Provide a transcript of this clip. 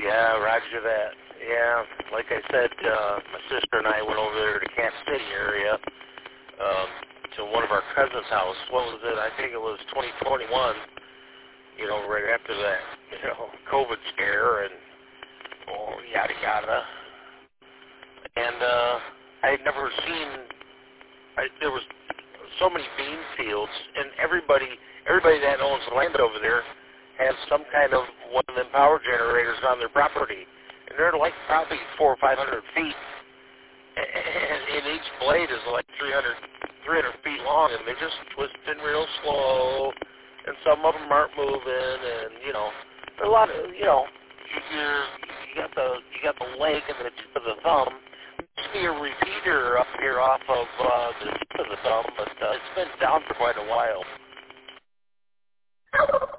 Yeah, roger that. Yeah, like I said, my sister and I went over there to Camp City area to one of our cousins' house. What was it? I think it was 2021, right after that, COVID scare and yada yada. And I had never seen, there was so many bean fields, and everybody that owns land over there has some kind of one of them power generators on their property. And they're like probably 400 or 500 feet. And each blade is like 300 feet long, and they're just twisting real slow. And some of them aren't moving, and, there are a lot of, you got the leg and the tip of the thumb. There's be a repeater up here off of the tip of the thumb, but it's been down for quite a while.